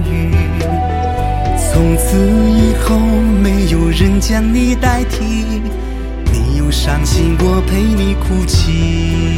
遇。从此以后没有人将你代替，你有伤心我陪你哭泣。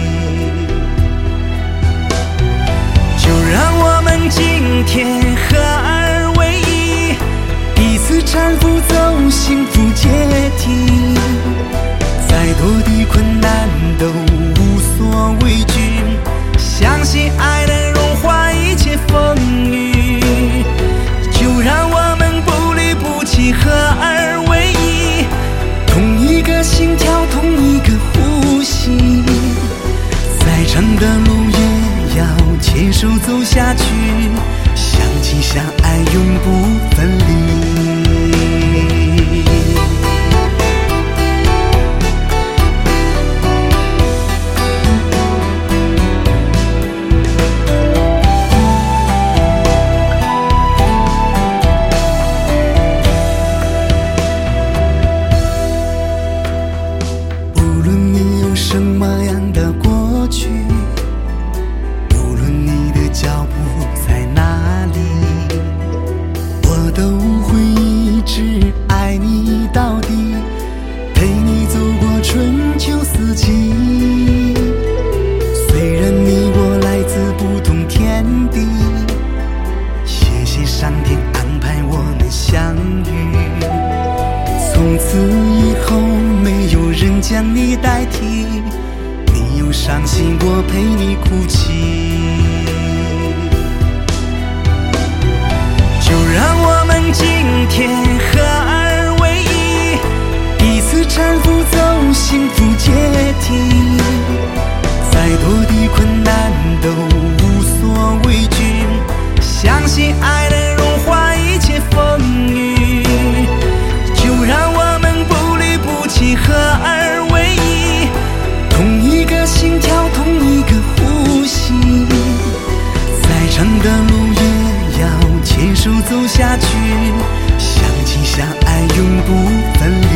就让我们今天合二为一，彼此搀扶走幸福阶梯。再多的困难都无所畏惧，相信爱能融化一切风雨。就让我们不离不弃，合二为一，同一个心跳，同一个呼吸。再长的路也要牵手走下去，相亲相爱永不分离。什么样的过去，无论你的脚步在哪里，我都会一直爱你到底，陪你走过春秋四季。虽然你我来自不同天地，谢谢上天安排我们相遇。从此以后没有人将你代替，你有伤心我陪你哭泣。就让我们今天合二为一，彼此搀扶走幸福阶梯。再多的困难都无所畏惧，相信爱能融化一切风雨。就让我们不离不弃，合二为一，同一个心跳，同一个呼吸。再长的路也要牵手走下去，相亲相爱永不分离。